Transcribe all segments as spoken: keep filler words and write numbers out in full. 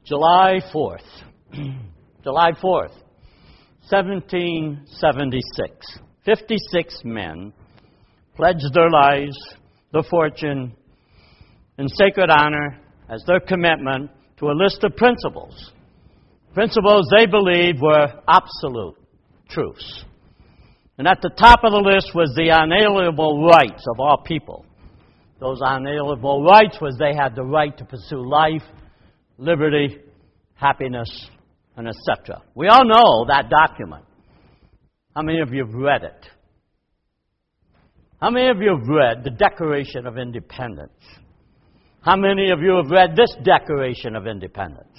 July fourth. July fourth, seventeen seventy-six. fifty-six men pledged their lives, their fortune, in sacred honor as their commitment to a list of principles. Principles they believed were absolute truths. And at the top of the list was the unalienable rights of all people. Those unalienable rights was they had the right to pursue life, liberty, happiness, and et cetera. We all know that document. How many of you have read it? How many of you have read the Declaration of Independence? How many of you have read this Declaration of Independence?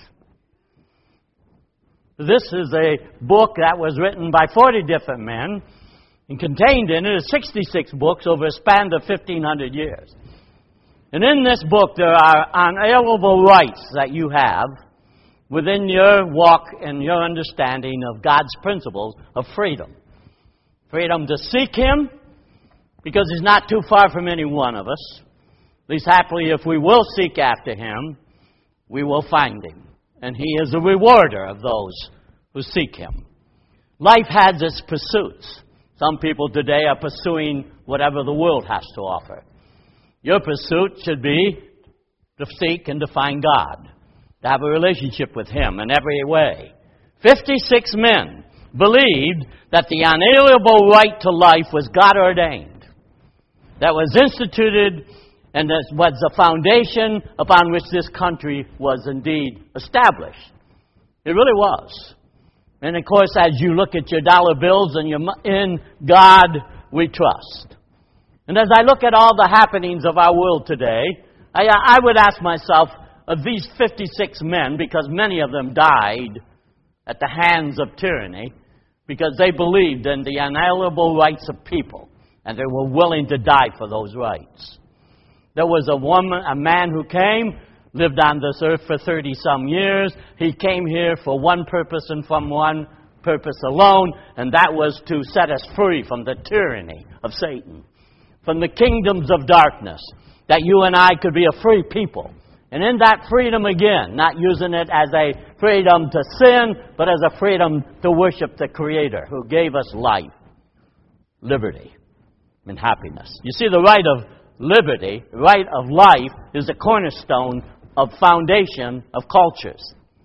This is a book that was written by forty different men and contained in it is sixty-six books over a span of fifteen hundred years. And in this book there are unalienable rights that you have within your walk and your understanding of God's principles of freedom. Freedom to seek Him, because He's not too far from any one of us. At least happily, if we will seek after Him, we will find Him. And He is the rewarder of those who seek Him. Life has its pursuits. Some people today are pursuing whatever the world has to offer. Your pursuit should be to seek and to find God, to have a relationship with Him in every way. fifty-six men believed that the unalienable right to life was God-ordained, that was instituted, and that was the foundation upon which this country was indeed established. It really was. And of course, as you look at your dollar bills and your in God we trust. And as I look at all the happenings of our world today, I, I would ask myself, of these fifty-six men, because many of them died at the hands of tyranny, because they believed in the unalienable rights of people, and they were willing to die for those rights. There was a woman, a man who came, lived on this earth for thirty-some years. He came here for one purpose and from one purpose alone, and that was to set us free from the tyranny of Satan, from the kingdoms of darkness, that you and I could be a free people. And in that freedom again, not using it as a freedom to sin, but as a freedom to worship the Creator who gave us life, liberty, and happiness. You see, the right of liberty, right of life, is the cornerstone of foundation of cultures.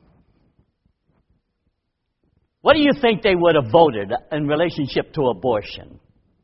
What do you think they would have voted in relationship to abortion?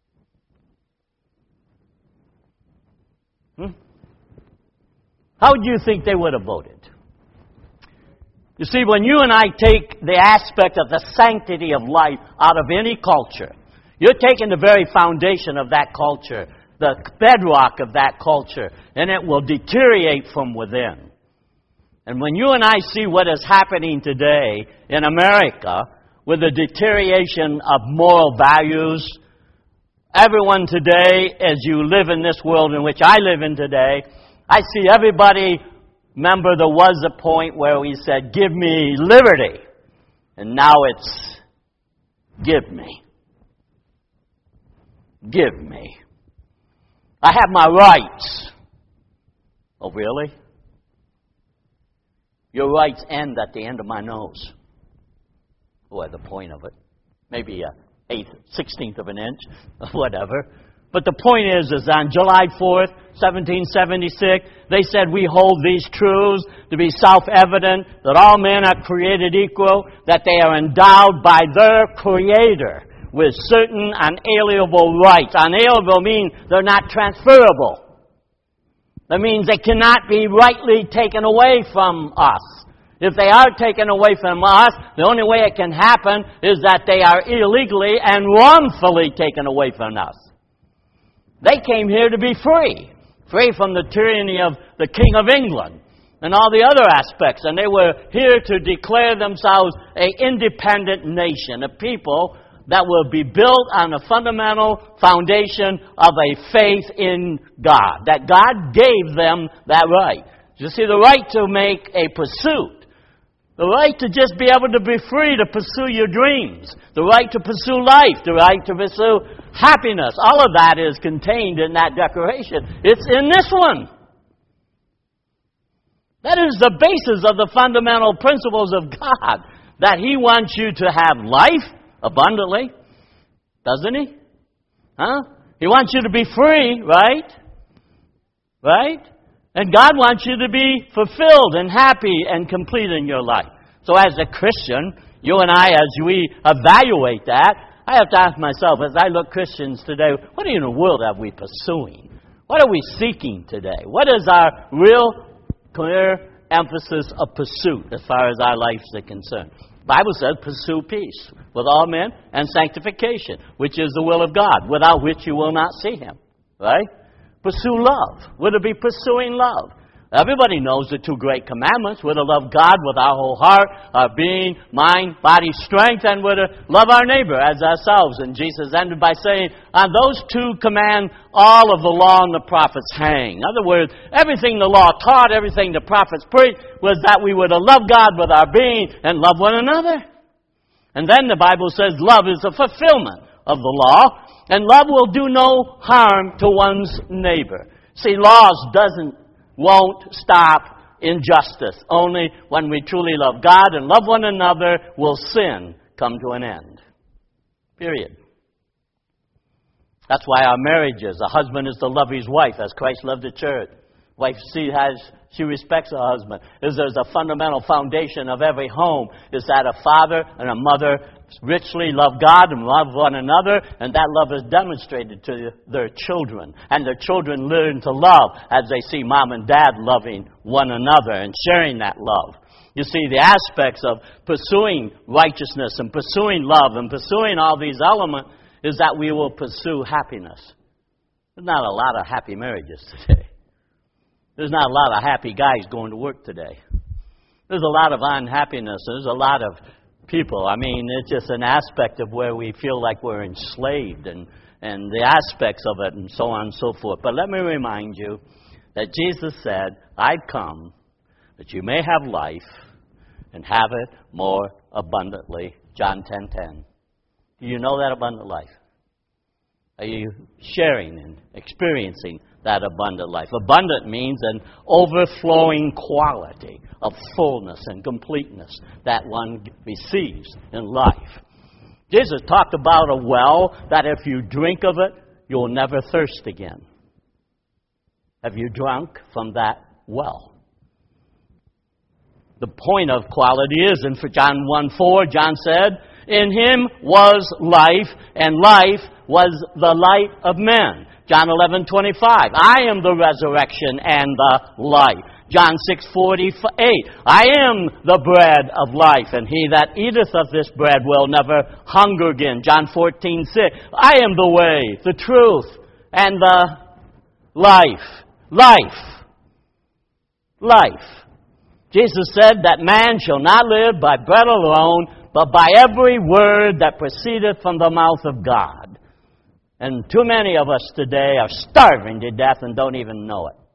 Hmm? How do you think they would have voted? You see, when you and I take the aspect of the sanctity of life out of any culture, you're taking the very foundation of that culture, the bedrock of that culture, and it will deteriorate from within. And when you and I see what is happening today in America with the deterioration of moral values, everyone today, as you live in this world in which I live in today, I see everybody, remember there was a point where we said, give me liberty. And now it's, give me. Give me. I have my rights. Oh, really? Your rights end at the end of my nose. Or the point of it. Maybe a eighth, sixteenth of an inch, or whatever. But the point is, is on July fourth, seventeen seventy-six, they said, we hold these truths to be self-evident, that all men are created equal, that they are endowed by their Creator with certain unalienable rights. Unalienable means they're not transferable. That means they cannot be rightly taken away from us. If they are taken away from us, the only way it can happen is that they are illegally and wrongfully taken away from us. They came here to be free. Free from the tyranny of the King of England and all the other aspects. And they were here to declare themselves an independent nation, a people that will be built on a fundamental foundation of a faith in God. That God gave them that right. You see, the right to make a pursuit. The right to just be able to be free to pursue your dreams. The right to pursue life. The right to pursue happiness. All of that is contained in that declaration. It's in this one. That is the basis of the fundamental principles of God, that He wants you to have life abundantly, doesn't He? Huh? He wants you to be free, right? Right? And God wants you to be fulfilled and happy and complete in your life. So as a Christian, you and I, as we evaluate that, I have to ask myself, as I look Christians today, what in the world are we pursuing? What are we seeking today? What is our real clear emphasis of pursuit as far as our lives are concerned? The Bible says, pursue peace with all men and sanctification, which is the will of God, without which you will not see Him. Right? Pursue love. We're to be pursuing love. Everybody knows the two great commandments. We're to love God with our whole heart, our being, mind, body, strength, and we're to love our neighbor as ourselves. And Jesus ended by saying, on those two command, all of the law and the prophets hang. In other words, everything the law taught, everything the prophets preached, was that we were to love God with our being and love one another. And then the Bible says love is the fulfillment of the law, and love will do no harm to one's neighbor. See, laws doesn't won't stop injustice. Only when we truly love God and love one another will sin come to an end. Period. That's why our marriages, a husband is to love his wife as Christ loved the church. Wife, she has, she respects her husband. Is there's a fundamental foundation of every home is that a father and a mother richly love God and love one another, and that love is demonstrated to their children. And their children learn to love as they see mom and dad loving one another and sharing that love. You see, the aspects of pursuing righteousness and pursuing love and pursuing all these elements is that we will pursue happiness. There's not a lot of happy marriages today. There's not a lot of happy guys going to work today. There's a lot of unhappiness. There's a lot of people. I mean, it's just an aspect of where we feel like we're enslaved and, and the aspects of it and so on and so forth. But let me remind you that Jesus said, I've come that you may have life and have it more abundantly. John ten ten. Do you know that abundant life? Are you sharing and experiencing that abundant life? Abundant means an overflowing quality of fullness and completeness that one receives in life. Jesus talked about a well that if you drink of it, you'll never thirst again. Have you drunk from that well? The point of quality is, in John one four, John said, in Him was life, and life was the light of men. John eleven twenty-five, I am the resurrection and the life. John six forty-eight, I am the bread of life, and he that eateth of this bread will never hunger again. John fourteen six, I am the way, the truth, and the life. Life. Life. Jesus said that man shall not live by bread alone, but by every word that proceedeth from the mouth of God. And too many of us today are starving to death and don't even know it.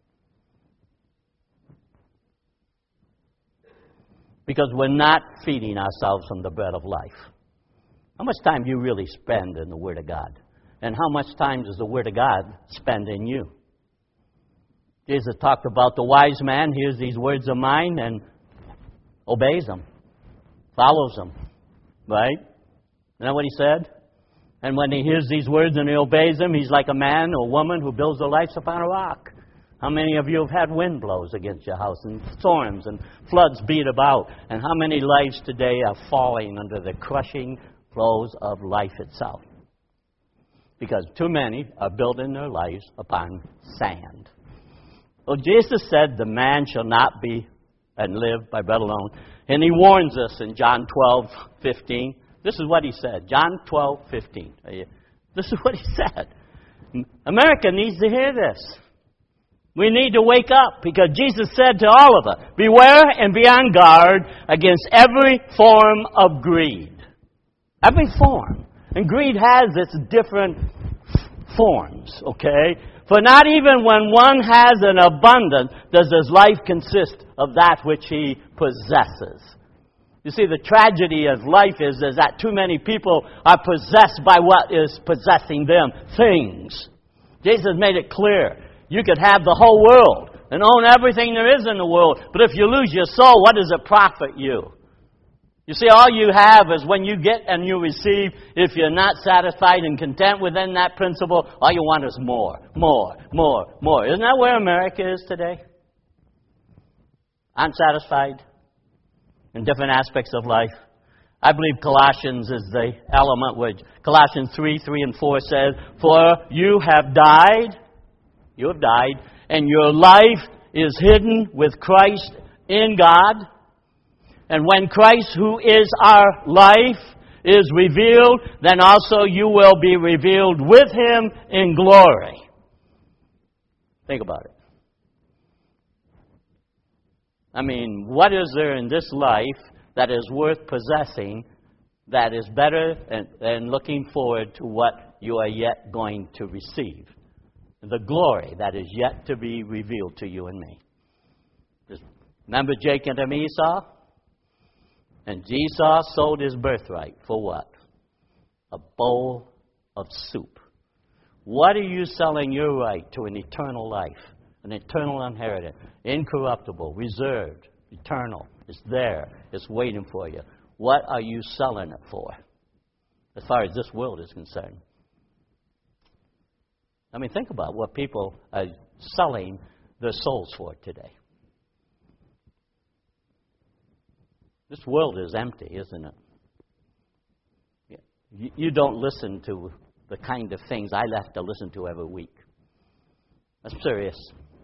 Because we're not feeding ourselves from the bread of life. How much time do you really spend in the Word of God? And how much time does the Word of God spend in you? Jesus talked about the wise man hears these words of mine and obeys them, follows them, right? Isn't that what he said? And when he hears these words and he obeys them, he's like a man or woman who builds their lives upon a rock. How many of you have had wind blows against your house and storms and floods beat about? And how many lives today are falling under the crushing blows of life itself? Because too many are building their lives upon sand. Well, Jesus said, the man shall not be and live by bread alone. And he warns us in John twelve fifteen. This is what he said. John twelve fifteen. This is what he said. America needs to hear this. We need to wake up because Jesus said to all of us, beware and be on guard against every form of greed. Every form. And greed has its different forms, okay? For not even when one has an abundance does his life consist of that which he possesses. You see, the tragedy of life is, is that too many people are possessed by what is possessing them, things. Jesus made it clear. You could have the whole world and own everything there is in the world. But if you lose your soul, what does it profit you? You see, all you have is when you get and you receive, if you're not satisfied and content within that principle, all you want is more, more, more, more. Isn't that where America is today? Unsatisfied in different aspects of life. I believe Colossians is the element which Colossians three, three and four says, "For you have died, you have died, and your life is hidden with Christ in God. And when Christ, who is our life, is revealed, then also you will be revealed with Him in glory." Think about it. I mean, what is there in this life that is worth possessing that is better than, than looking forward to what you are yet going to receive? The glory that is yet to be revealed to you and me. Remember Jacob and Esau? And Esau sold his birthright for what? A bowl of soup. What are you selling your right to an eternal life? An eternal inheritance, incorruptible, reserved, eternal. It's there. It's waiting for you. What are you selling it for, as far as this world is concerned? I mean, think about what people are selling their souls for today. This world is empty, isn't it? You, you don't listen to the kind of things I have to listen to every week. I'm serious.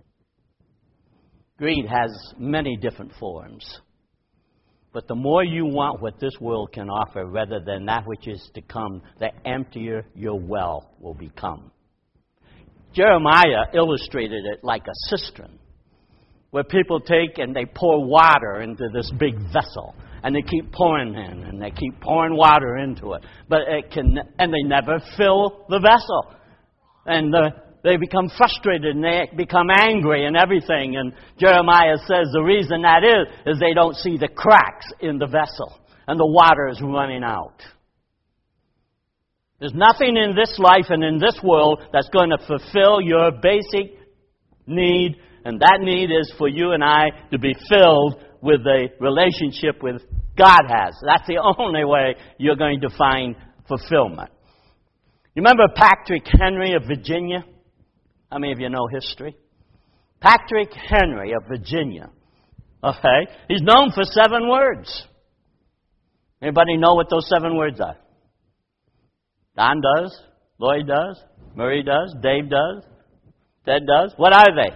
Greed has many different forms. But the more you want what this world can offer rather than that which is to come, the emptier your well will become. Jeremiah illustrated it like a cistern, where people take and they pour water into this big vessel. And they keep pouring in, and they keep pouring water into it. But it can, and they never fill the vessel. And the They become frustrated and they become angry and everything. And Jeremiah says the reason that is, is they don't see the cracks in the vessel and the water is running out. There's nothing in this life and in this world that's going to fulfill your basic need. And that need is for you and I to be filled with the relationship with God has. That's the only way you're going to find fulfillment. You remember Patrick Henry of Virginia? How many of you know history? Patrick Henry of Virginia. Okay? He's known for seven words. Anybody know what those seven words are? Don does. Lloyd does. Murray does. Dave does. Ted does. What are they?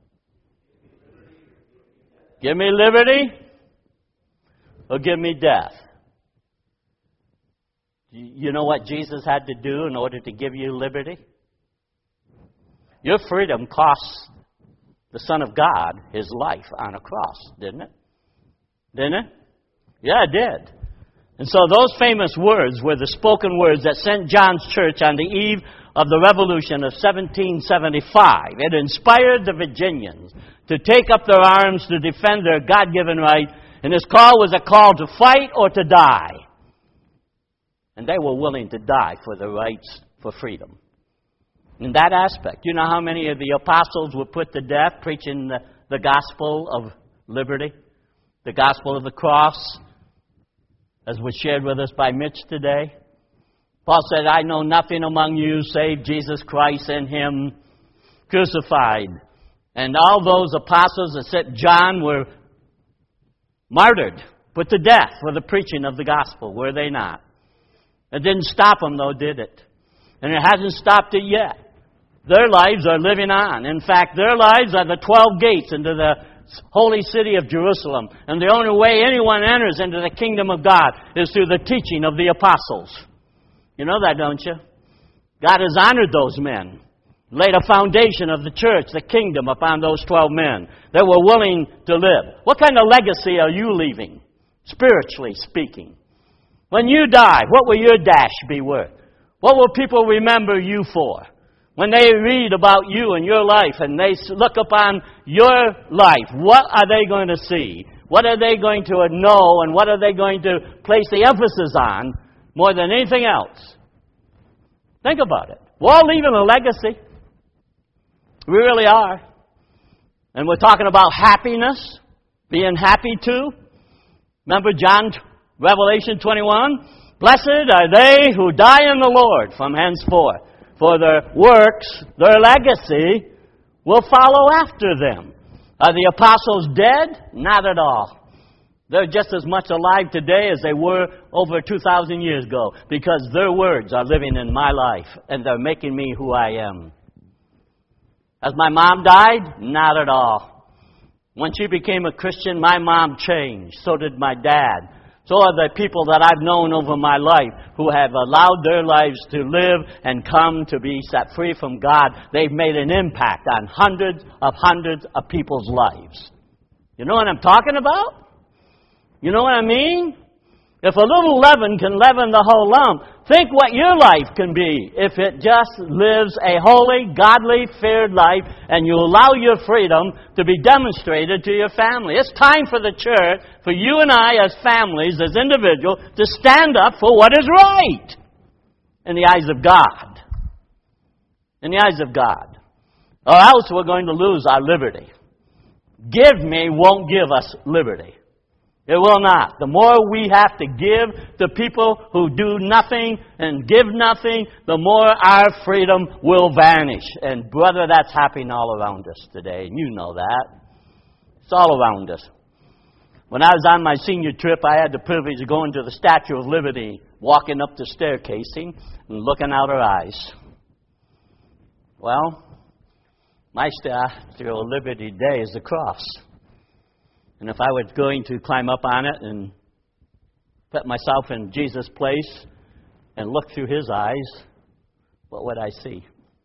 Give me liberty or give me death. You know what Jesus had to do in order to give you liberty? Your freedom cost the Son of God His life on a cross, didn't it? Didn't it? Yeah, it did. And so those famous words were the spoken words that Saint John's Church on the eve of the Revolution of seventeen seventy-five. It inspired the Virginians to take up their arms to defend their God-given right, and His call was a call to fight or to die. And they were willing to die for the rights for freedom. In that aspect, you know how many of the apostles were put to death preaching the, the gospel of liberty? The gospel of the cross, as was shared with us by Mitch today. Paul said, "I know nothing among you save Jesus Christ and Him crucified." And all those apostles except John were martyred, put to death for the preaching of the gospel, were they not? It didn't stop them, though, did it? And it hasn't stopped it yet. Their lives are living on. In fact, their lives are the twelve gates into the holy city of Jerusalem. And the only way anyone enters into the kingdom of God is through the teaching of the apostles. You know that, don't you? God has honored those men. Laid a foundation of the church, the kingdom, upon those twelve men that were willing to live. What kind of legacy are you leaving, spiritually speaking? When you die, what will your dash be worth? What will people remember you for? When they read about you and your life and they look upon your life, what are they going to see? What are they going to know and what are they going to place the emphasis on more than anything else? Think about it. We're all leaving a legacy. We really are. And we're talking about happiness, being happy too. Remember John, Revelation twenty-one? Blessed are they who die in the Lord from henceforth, for their works, their legacy, will follow after them. Are the apostles dead? Not at all. They're just as much alive today as they were over two thousand years ago, because their words are living in my life, and they're making me who I am. Has my mom died? Not at all. When she became a Christian, my mom changed. So did my dad. So are the people that I've known over my life who have allowed their lives to live and come to be set free from God. They've made an impact on hundreds of hundreds of people's lives. You know what I'm talking about? You know what I mean? If a little leaven can leaven the whole lump, think what your life can be if it just lives a holy, godly, feared life and you allow your freedom to be demonstrated to your family. It's time for the church, for you and I as families, as individuals, to stand up for what is right in the eyes of God. In the eyes of God. Or else we're going to lose our liberty. Give me won't give us liberty. It will not. The more we have to give to people who do nothing and give nothing, the more our freedom will vanish. And brother, that's happening all around us today. And you know that. It's all around us. When I was on my senior trip, I had the privilege of going to the Statue of Liberty, walking up the staircasing and looking out her eyes. Well, my Statue of Liberty Day is the cross. And if I was going to climb up on it and put myself in Jesus' place and look through His eyes, what would I see?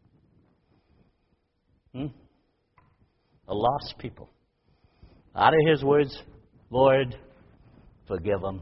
Hmm? A lost people. Out of His words, Lord, forgive them.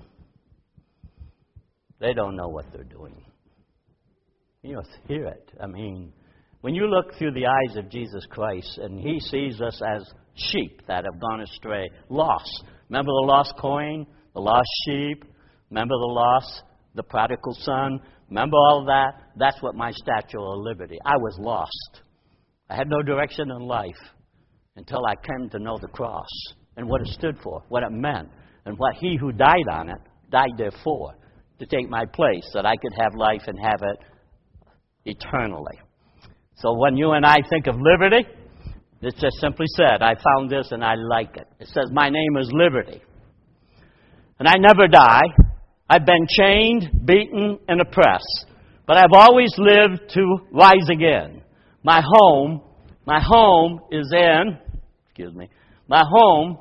They don't know what they're doing. You know, hear it. I mean, when you look through the eyes of Jesus Christ and He sees us as sheep that have gone astray, lost. Remember the lost coin, the lost sheep? Remember the lost, the prodigal son? Remember all of that? That's what my Statue of Liberty. I was lost. I had no direction in life until I came to know the cross and what it stood for, what it meant, and what He who died on it died there for, to take my place, that I could have life and have it eternally. So when you and I think of liberty, it's just simply said, I found this and I like it. It says, my name is Liberty. And I never die. I've been chained, beaten, and oppressed. But I've always lived to rise again. My home, my home is in, excuse me, my home,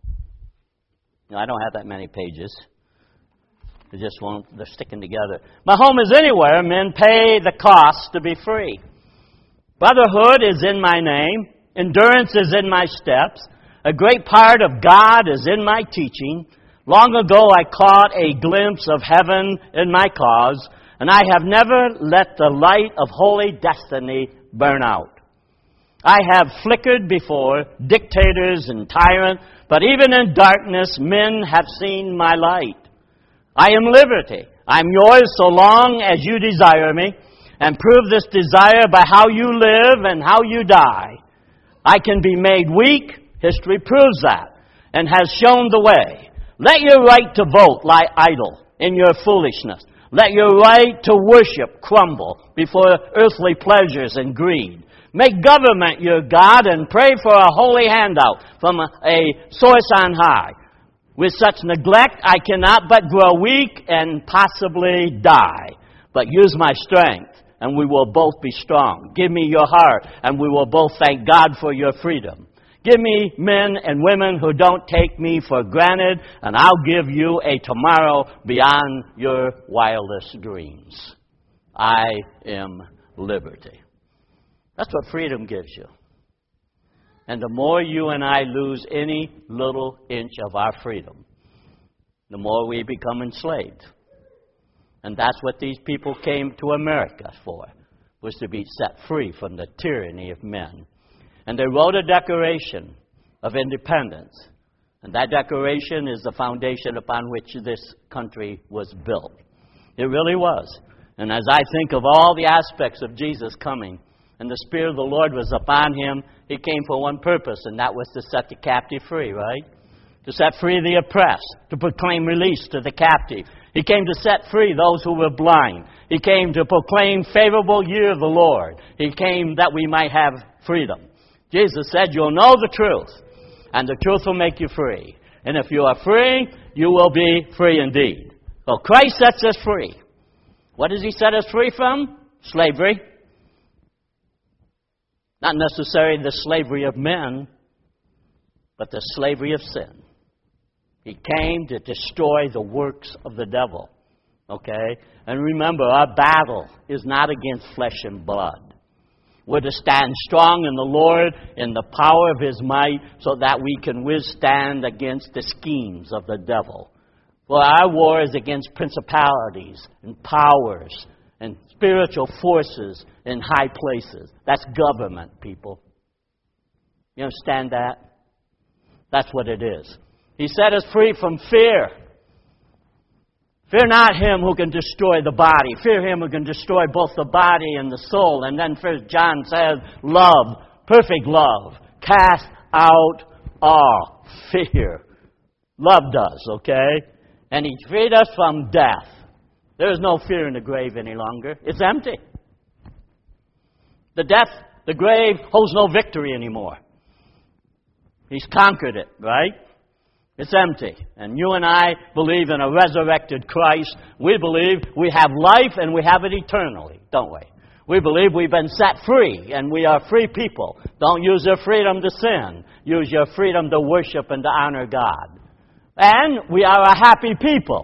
no, I don't have that many pages. They just won't, they're sticking together. My home is anywhere men pay the cost to be free. Brotherhood is in my name. Endurance is in my steps. A great part of God is in my teaching. Long ago I caught a glimpse of heaven in my cause, and I have never let the light of holy destiny burn out. I have flickered before dictators and tyrants, but even in darkness men have seen my light. I am liberty. I am yours so long as you desire me, and prove this desire by how you live and how you die. I can be made weak, history proves that, and has shown the way. Let your right to vote lie idle in your foolishness. Let your right to worship crumble before earthly pleasures and greed. Make government your God and pray for a holy handout from a, a source on high. With such neglect, I cannot but grow weak and possibly die. But use my strength, and we will both be strong. Give me your heart, and we will both thank God for your freedom. Give me men and women who don't take me for granted, and I'll give you a tomorrow beyond your wildest dreams. I am liberty. That's what freedom gives you. And the more you and I lose any little inch of our freedom, the more we become enslaved. And that's what these people came to America for, was to be set free from the tyranny of men. And they wrote a Declaration of Independence. And that declaration is the foundation upon which this country was built. It really was. And as I think of all the aspects of Jesus coming, and the Spirit of the Lord was upon him, he came for one purpose, and that was to set the captive free, right? To set free the oppressed, to proclaim release to the captive. He came to set free those who were blind. He came to proclaim favorable year of the Lord. He came that we might have freedom. Jesus said, you'll know the truth, and the truth will make you free. And if you are free, you will be free indeed. So Christ sets us free. What does he set us free from? Slavery. Not necessarily the slavery of men, but the slavery of sin. He came to destroy the works of the devil. Okay? And remember, our battle is not against flesh and blood. We're to stand strong in the Lord, in the power of his might, so that we can withstand against the schemes of the devil. For our war is against principalities and powers and spiritual forces in high places. That's government, people. You understand that? That's what it is. He set us free from fear. Fear not him who can destroy the body. Fear him who can destroy both the body and the soul. And then First John says, love, perfect love, cast out all fear. Love does, okay? And he freed us from death. There is no fear in the grave any longer. It's empty. The death, the grave holds no victory anymore. He's conquered it, right? It's empty. And you and I believe in a resurrected Christ. We believe we have life and we have it eternally, don't we? We believe we've been set free and we are free people. Don't use your freedom to sin. Use your freedom to worship and to honor God. And we are a happy people.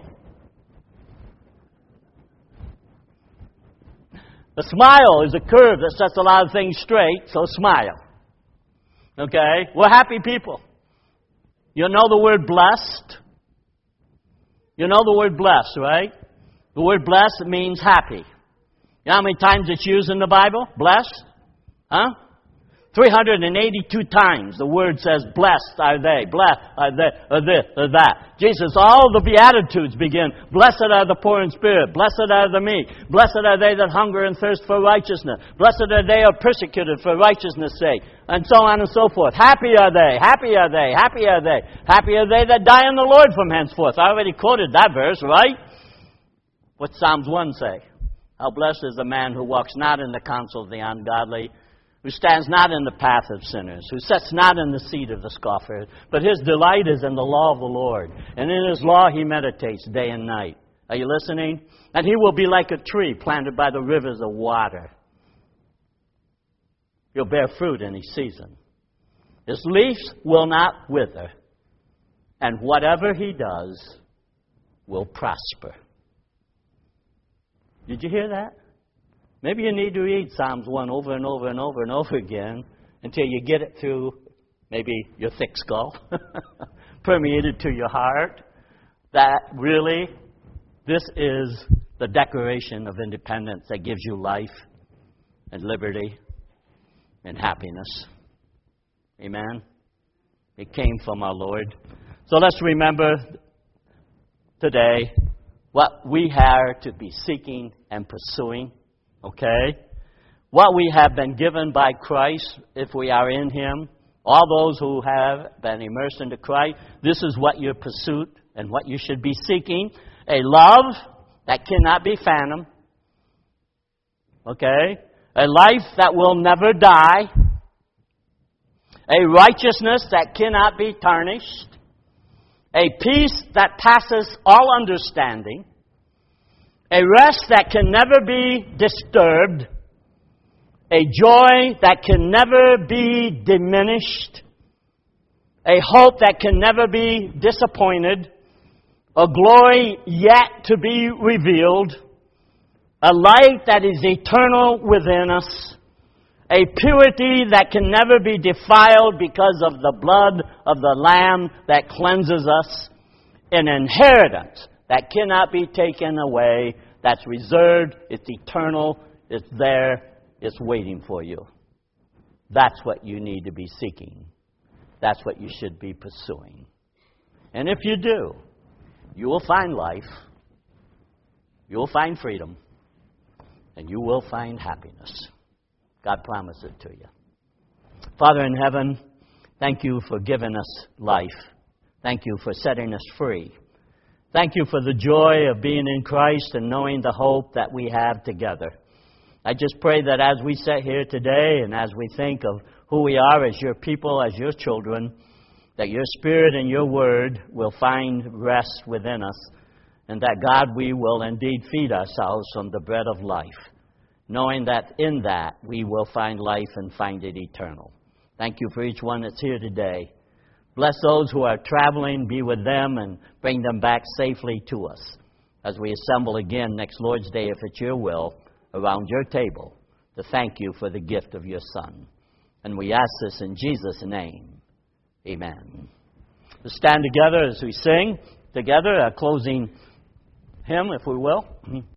A smile is a curve that sets a lot of things straight, so smile. Okay? We're happy people. You know the word blessed? You know the word blessed, right? The word blessed means happy. You know how many times it's used in the Bible? Blessed? Huh? three hundred eighty-two times the word says, blessed are they, blessed are they, or this, or that. Jesus, all the Beatitudes begin, blessed are the poor in spirit, blessed are the meek, blessed are they that hunger and thirst for righteousness, blessed are they who are persecuted for righteousness' sake, and so on and so forth. Happy are they, happy are they, happy are they, happy are they that die in the Lord from henceforth. I already quoted that verse, right? What's Psalms one say? How blessed is the man who walks not in the counsel of the ungodly, who stands not in the path of sinners, who sits not in the seat of the scoffers, but his delight is in the law of the Lord. And in his law he meditates day and night. Are you listening? And he will be like a tree planted by the rivers of water. He'll bear fruit in his season. His leaves will not wither, and whatever he does will prosper. Did you hear that? Maybe you need to read Psalms one over and over and over and over again until you get it through maybe your thick skull, permeated to your heart, that really this is the Declaration of Independence that gives you life and liberty and happiness. Amen? It came from our Lord. So let's remember today what we are to be seeking and pursuing. Okay? What we have been given by Christ, if we are in him, all those who have been immersed into Christ, this is what your pursuit and what you should be seeking. A love that cannot be phantom. Okay? A life that will never die. A righteousness that cannot be tarnished. A peace that passes all understanding. A rest that can never be disturbed. A joy that can never be diminished. A hope that can never be disappointed. A glory yet to be revealed. A light that is eternal within us. A purity that can never be defiled because of the blood of the Lamb that cleanses us. An inheritance that cannot be taken away, that's reserved, it's eternal, it's there, it's waiting for you. That's what you need to be seeking. That's what you should be pursuing. And if you do, you will find life, you will find freedom, and you will find happiness. God promised it to you. Father in heaven, thank you for giving us life. Thank you for setting us free. Thank you for the joy of being in Christ and knowing the hope that we have together. I just pray that as we sit here today and as we think of who we are as your people, as your children, that your Spirit and your Word will find rest within us, and that, God, we will indeed feed ourselves from the bread of life, knowing that in that we will find life and find it eternal. Thank you for each one that's here today. Bless those who are traveling, be with them, and bring them back safely to us as we assemble again next Lord's Day, if it's your will, around your table to thank you for the gift of your Son. And we ask this in Jesus' name. Amen. Let's stand together as we sing together, a closing hymn, if we will.